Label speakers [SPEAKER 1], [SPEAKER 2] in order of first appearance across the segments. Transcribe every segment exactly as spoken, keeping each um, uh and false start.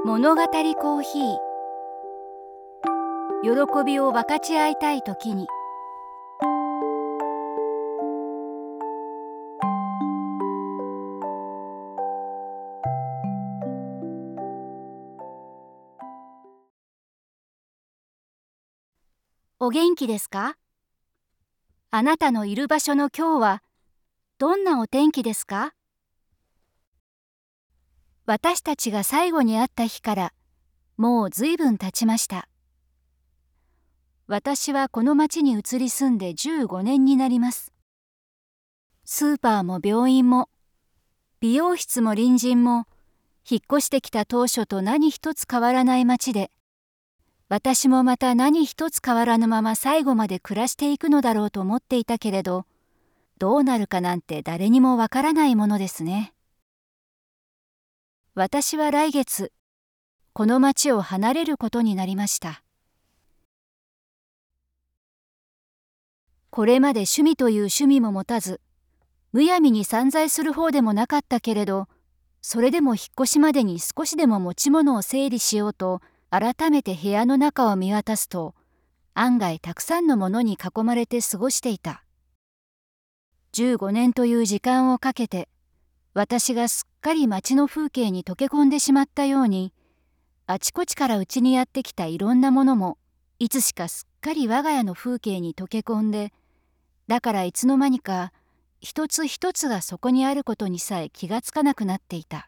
[SPEAKER 1] 物語コーヒー。喜びを分かち合いたいときに。お元気ですか？あなたのいる場所の今日はどんなお天気ですか？私たちが最後に会った日からもうずいぶん経ちました。私はこの町に移り住んでじゅうごねんになります。スーパーも病院も美容室も隣人も引っ越してきた当初と何一つ変わらない町で、私もまた何一つ変わらぬまま最後まで暮らしていくのだろうと思っていたけれど、どうなるかなんて誰にもわからないものですね。私は来月、この町を離れることになりました。これまで趣味という趣味も持たず、むやみに散財する方でもなかったけれど、それでも引っ越しまでに少しでも持ち物を整理しようと、改めて部屋の中を見渡すと、案外たくさんのものに囲まれて過ごしていた。じゅうごねんという時間をかけて、私がすっかり街の風景に溶け込んでしまったように、あちこちからうちにやってきたいろんなものも、いつしかすっかり我が家の風景に溶け込んで、だからいつの間にか、一つ一つがそこにあることにさえ気がつかなくなっていた。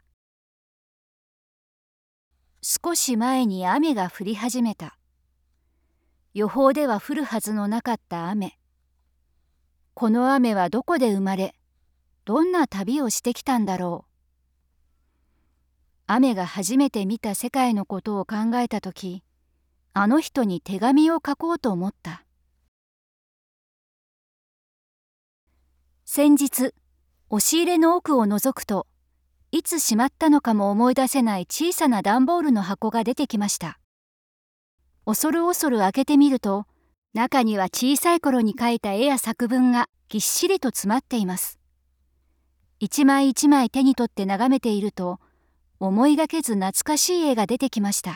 [SPEAKER 1] 少し前に雨が降り始めた。予報では降るはずのなかった雨。この雨はどこで生まれ、どんな旅をしてきたんだろう。雨が初めて見た世界のことを考えたとき、あの人に手紙を書こうと思った。先日、押し入れの奥を覗くと、いつしまったのかも思い出せない小さな段ボールの箱が出てきました。恐る恐る開けてみると、中には小さい頃に描いた絵や作文がぎっしりと詰まっています。一枚一枚手に取って眺めていると、思いがけず懐かしい絵が出てきました。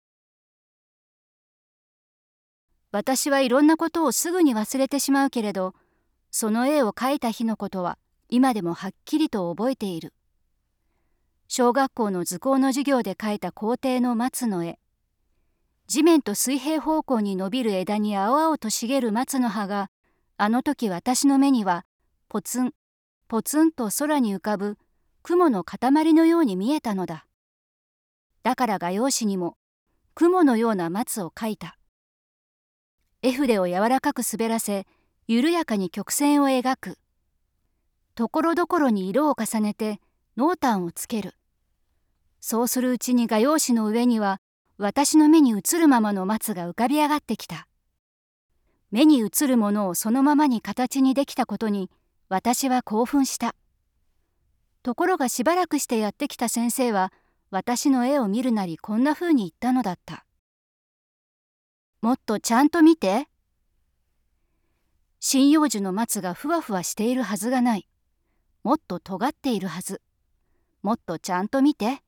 [SPEAKER 1] 私はいろんなことをすぐに忘れてしまうけれど、その絵を描いた日のことは今でもはっきりと覚えている。小学校の図工の授業で描いた校庭の松の絵。地面と水平方向に伸びる枝に青々と茂る松の葉が、あの時私の目にはポツン、ポツンと空に浮かぶ雲の塊のように見えたのだ。だから画用紙にも雲のような松を描いた。絵筆を柔らかく滑らせ、緩やかに曲線を描く。ところどころに色を重ねて濃淡をつける。そうするうちに画用紙の上には私の目に映るままの松が浮かび上がってきた。目に映るものをそのままに形にできたことに私は興奮した。ところがしばらくしてやってきた先生は私の絵を見るなりこんなふうに言ったのだった。もっとちゃんと見て。針葉樹の松がふわふわしているはずがない。もっと尖っているはず。もっとちゃんと見て。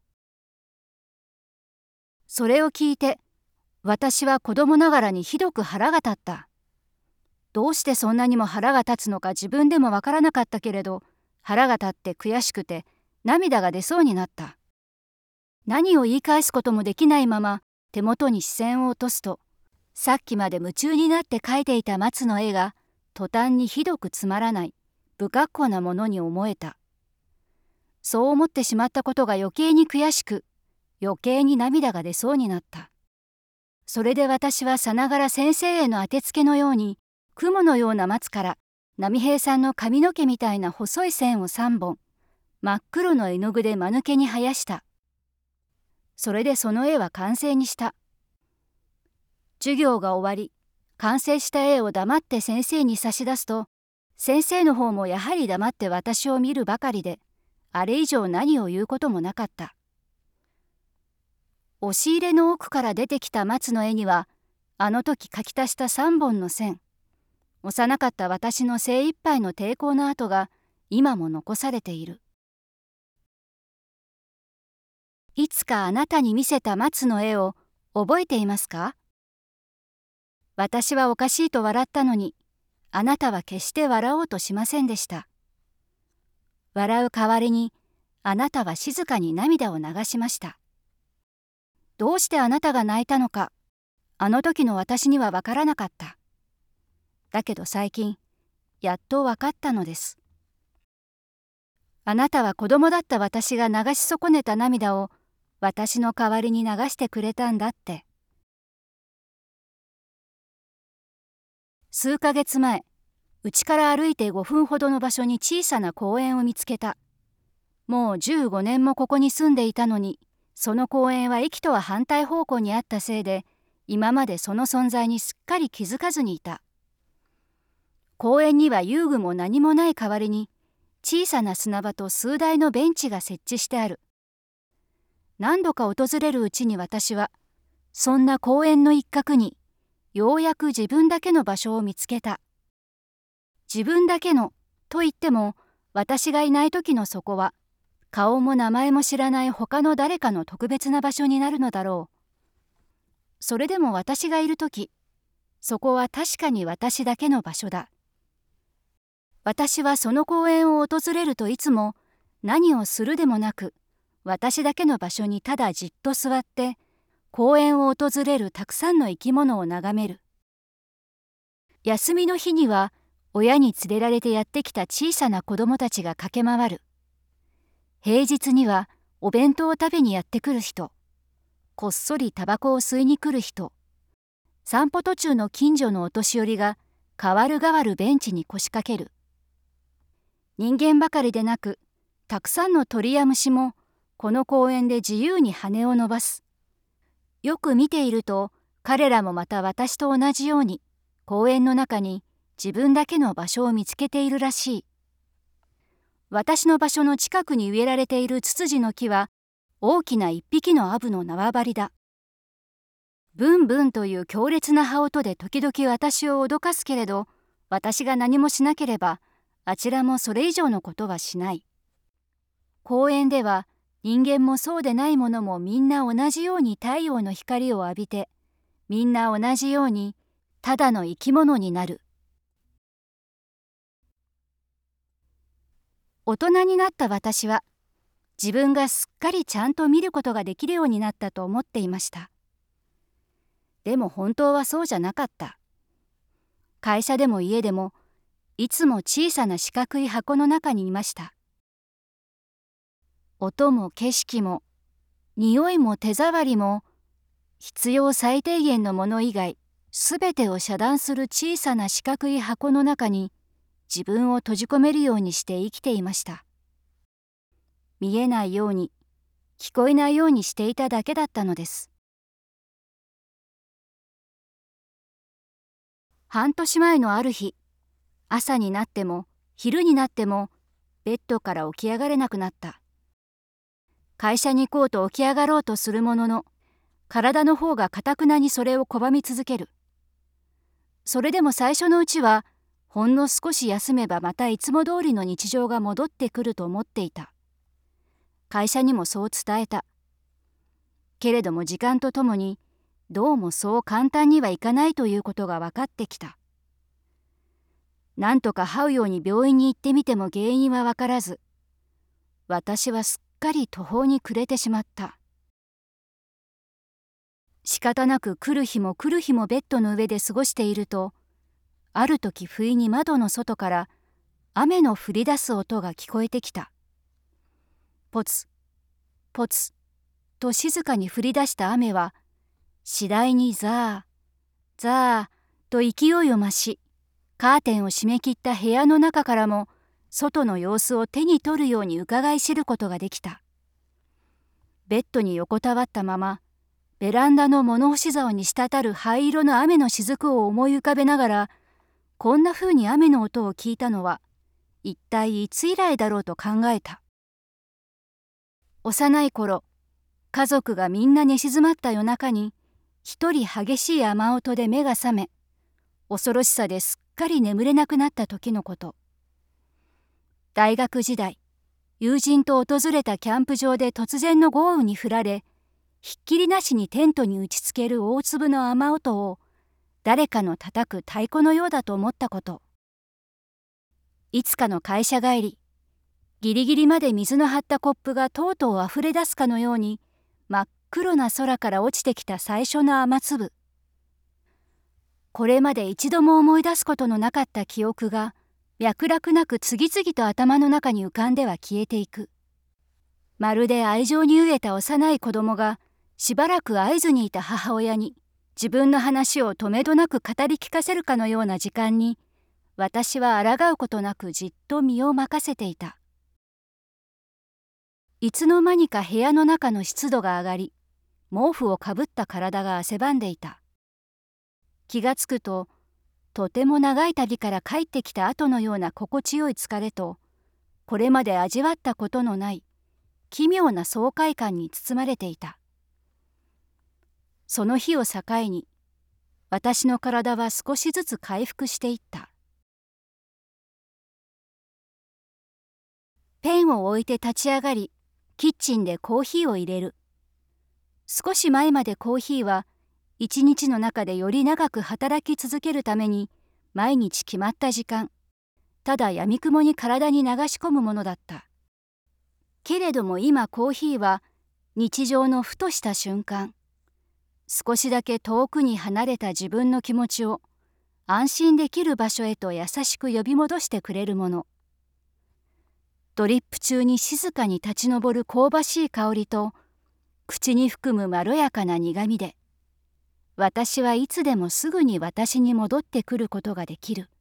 [SPEAKER 1] それを聞いて、私は子供ながらにひどく腹が立った。どうしてそんなにも腹が立つのか自分でもわからなかったけれど、腹が立って悔しくて涙が出そうになった。何を言い返すこともできないまま手元に視線を落とすと、さっきまで夢中になって描いていた松の絵が途端にひどくつまらない、不格好なものに思えた。そう思ってしまったことが余計に悔しく、余計に涙が出そうになった。それで私はさながら先生への当てつけのように、雲のような松から波平さんの髪の毛みたいな細い線をさんぼん、真っ黒の絵の具で間抜けに生やした。それでその絵は完成にした。授業が終わり、完成した絵を黙って先生に差し出すと、先生の方もやはり黙って私を見るばかりで、あれ以上何を言うこともなかった。押し入れの奥から出てきた松の絵には、あの時描き足したさんぼんの線、幼かった私の精一杯の抵抗の跡が今も残されている。 いつかあなたに見せた松の絵を覚えていますか？私はおかしいと笑ったのに、あなたは決して笑おうとしませんでした。笑う代わりに、あなたは静かに涙を流しました。どうしてあなたが泣いたのか、あの時の私にはわからなかった。だけど最近、やっとわかったのです。あなたは子供だった私が流し損ねた涙を私の代わりに流してくれたんだって。数ヶ月前、うちから歩いてごふんほどの場所に小さな公園を見つけた。もうじゅうごねんもここに住んでいたのに、その公園は駅とは反対方向にあったせいで、今までその存在にすっかり気づかずにいた。公園には遊具も何もない代わりに、小さな砂場と数台のベンチが設置してある。何度か訪れるうちに私は、そんな公園の一角に、ようやく自分だけの場所を見つけた。自分だけのと言っても、私がいない時のそこは、顔も名前も知らない他の誰かの特別な場所になるのだろう。それでも私がいる時、そこは確かに私だけの場所だ。私はその公園を訪れるといつも何をするでもなく、私だけの場所にただじっと座って、公園を訪れるたくさんの生き物を眺める。休みの日には、親に連れられてやってきた小さな子供たちが駆け回る。平日にはお弁当を食べにやってくる人、こっそりタバコを吸いに来る人、散歩途中の近所のお年寄りが代わる代わるベンチに腰掛ける。人間ばかりでなく、たくさんの鳥や虫もこの公園で自由に羽を伸ばす。よく見ていると、彼らもまた私と同じように公園の中に自分だけの場所を見つけているらしい。私の場所の近くに植えられているツツジの木は大きな一匹のアブの縄張りだ。ブンブンという強烈な羽音で時々私を脅かすけれど、私が何もしなければあちらもそれ以上のことはしない。公園では人間もそうでないものもみんな同じように太陽の光を浴びて、みんな同じようにただの生き物になる。大人になった私は、自分がすっかりちゃんと見ることができるようになったと思っていました。でも本当はそうじゃなかった。会社でも家でも、いつも小さな四角い箱の中にいました。音も景色も、匂いも手触りも、必要最低限のもの以外、すべてを遮断する小さな四角い箱の中に、自分を閉じ込めるようにして生きていました。見えないように、聞こえないようにしていただけだったのです。半年前のある日、朝になっても昼になってもベッドから起き上がれなくなった。会社に行こうと起き上がろうとするものの、体の方が頑くなにそれを拒み続ける。それでも最初のうちは、ほんの少し休めばまたいつも通りの日常が戻ってくると思っていた。会社にもそう伝えた。けれども時間とともに、どうもそう簡単にはいかないということが分かってきた。なんとか這うように病院に行ってみても原因は分からず、私はすっかり途方に暮れてしまった。仕方なく来る日も来る日もベッドの上で過ごしていると、ある時不意に窓の外から雨の降り出す音が聞こえてきた。ポツ、ポツと静かに降り出した雨は、次第にザー、ザーと勢いを増し、カーテンを閉め切った部屋の中からも、外の様子を手に取るように伺い知ることができた。ベッドに横たわったまま、ベランダの物干し竿に滴る灰色の雨の雫を思い浮かべながら、こんな風に雨の音を聞いたのは、一体いつ以来だろうと考えた。幼い頃、家族がみんな寝静まった夜中に、一人激しい雨音で目が覚め、恐ろしさですっかり眠れなくなった時のこと。大学時代、 友人と訪れたキャンプ場で突然の豪雨に降られ、ひっきりなしにテントに打ちつける大粒の雨音を誰かの叩く太鼓のようだと思ったこと。いつかの会社帰り、ギリギリまで水の張ったコップがとうとうあふれ出すかのように真っ黒な空から落ちてきた最初の雨粒。これまで一度も思い出すことのなかった記憶が脈絡なく次々と頭の中に浮かんでは消えていく。まるで愛情に飢えた幼い子供がしばらく会津にいた母親に自分の話をとめどなく語り聞かせるかのような時間に、私は抗うことなくじっと身を任せていた。いつの間にか部屋の中の湿度が上がり、毛布をかぶった体が汗ばんでいた。気がつくと、とても長い旅から帰ってきた後のような心地よい疲れと、これまで味わったことのない奇妙な爽快感に包まれていた。その日を境に、私の体は少しずつ回復していった。ペンを置いて立ち上がり、キッチンでコーヒーを入れる。少し前までコーヒーは、一日の中でより長く働き続けるために、毎日決まった時間、ただやみくもに体に流し込むものだった。けれども今コーヒーは、日常のふとした瞬間、少しだけ遠くに離れた自分の気持ちを、安心できる場所へと優しく呼び戻してくれるもの。ドリップ中に静かに立ち上る香ばしい香りと、口に含むまろやかな苦みで、私はいつでもすぐに私に戻ってくることができる。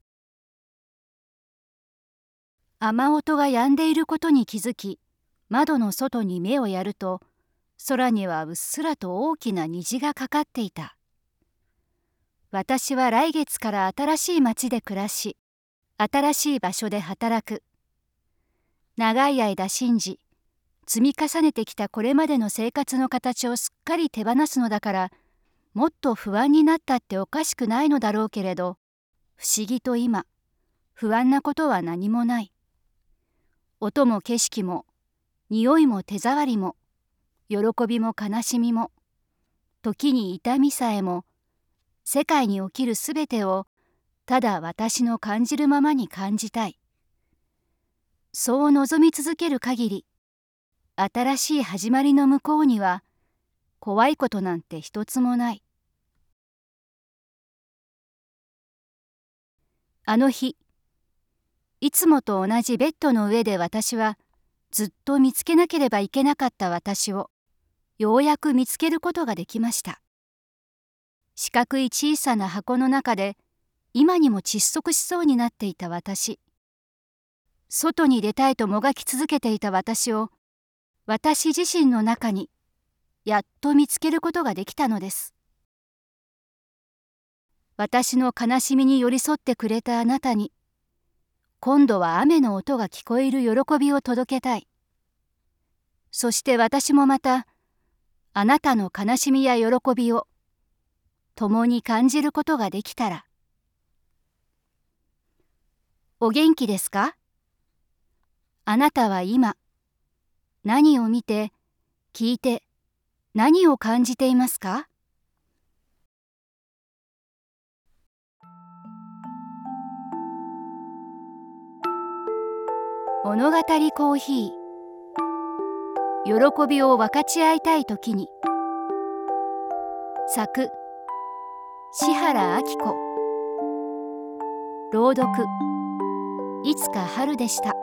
[SPEAKER 1] 雨音が止んでいることに気づき、窓の外に目をやると、空にはうっすらと大きな虹がかかっていた。私は来月から新しい町で暮らし、新しい場所で働く。長い間信じ、積み重ねてきたこれまでの生活の形をすっかり手放すのだから、もっと不安になったっておかしくないのだろうけれど、不思議と今、不安なことは何もない。音も景色も、匂いも手触りも、喜びも悲しみも、時に痛みさえも、世界に起きるすべてを、ただ私の感じるままに感じたい。そう望み続ける限り、新しい始まりの向こうには、怖いことなんて一つもない。あの日、いつもと同じベッドの上で私は、ずっと見つけなければいけなかった私を、ようやく見つけることができました。四角い小さな箱の中で、今にも窒息しそうになっていた私。外に出たいともがき続けていた私を、私自身の中に、やっと見つけることができたのです。私の悲しみに寄り添ってくれたあなたに、今度は雨の音が聞こえる喜びを届けたい。そして私もまた、あなたの悲しみや喜びを、共に感じることができたら。お元気ですか？あなたは今、何を見て、聞いて、何を感じていますか？物語コーヒー。喜びを分かち合いたいときに。作、志原明子。朗読、いつか春でした。